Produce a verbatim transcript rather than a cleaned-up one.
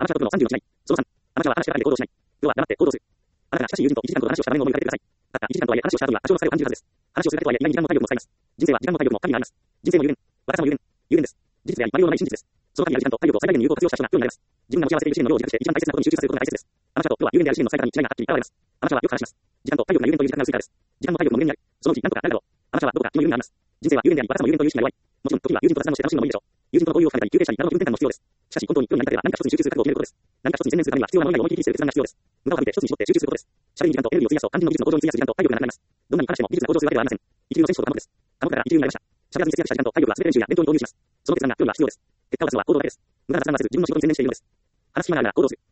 あなたは特のさんじゅうのしない。そのさん、あなたは話しかけて行動しない。要は黙って行動する。あなたが親しい友人といちじかんほど話をした場面を思い浮かべてください。たったいちじかんとはいえ話をした後には多少の疲れを感じるはずです。話をするだけとはいえ意外に時間も体力も使います。人生は時間も体力も神があります。人生も有限。私も有限。有限です。事実であり、迷いのない真実です。その神が時間と体力を最大限に有効活用した人が今日になります。自分が持ち合わせている試練の量を自覚して一番大切なことに集中させることが大切です。あなたと要は有限である試練の最大に違いがはっきり現れます。あなたはよく話します。時間と体力が有限という自覚が薄いからです。時間も体力も無限にある。そのうち何とかなるだろう。あなたはどこか今有限があります。人生は有限であり、私も有限という意識が弱い。もちろん、時は友人と雑談をして楽しむのもいいでしょう。友人との交流を深めたり、休憩したり、などの分転換も必要です。しかし、本当に今日のやり方では何か一つに集中する覚悟を決めることです。何か一つに専念するためには必要なもの以外を思い切りする決断が必要です。無駄を省いて一つに絞って集中することです。しゃべりに時間とエネルギーを費やすと肝心の技術の向上に費やす時間と体力がなくなります。どんなに話しても技術が向上するわけではありません。一流の選手ほど可能です。あの方が一流になりました。しゃべらずに節約した時間と体力は全て練習や勉強に投入します。その決断が今日には必要です。結果を出すのは行動だけです。無駄な雑談はせず自分の仕事に専念しているのです。話しながら行動する。